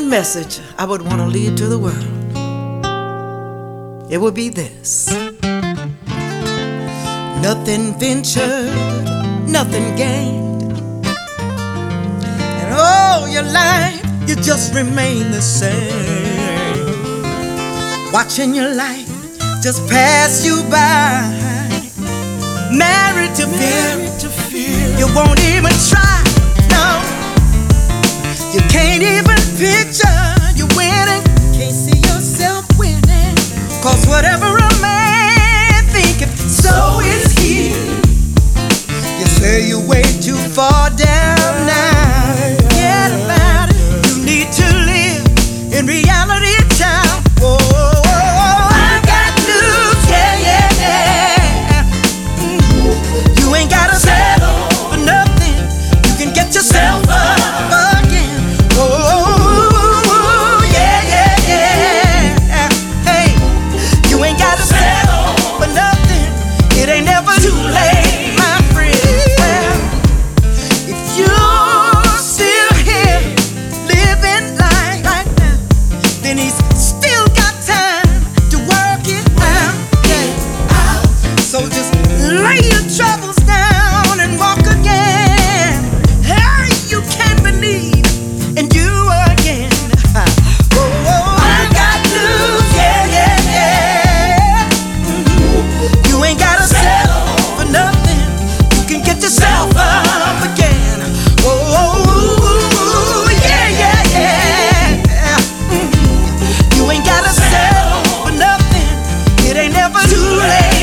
one message I would want to leave to the world, it would be this: nothing ventured, nothing gained, and all your life you just remain the same. Watching your life just pass you by, married to fear. You won't even try, no. You can't even picture you winning. Can't see yourself winning. Cause whatever a man thinketh, so is he. You say you way too far down now. Forget about it. You need to live in reality, child. Oh, I got news, yeah. You ain't gotta settle for nothing. You can get yourself up again. Oh, yeah. Hey, you ain't gotta settle for nothing. It ain't never too late, my friend. Well, if you're still here living life right now, then he's still got time to work it out. Yeah. So just lay your troubles down and walk again. Hey, you can believe in you again. Oh, I got news, yeah. You ain't gotta settle for nothing. You can get yourself up again. Oh, yeah. You ain't gotta settle for nothing. It ain't never too late.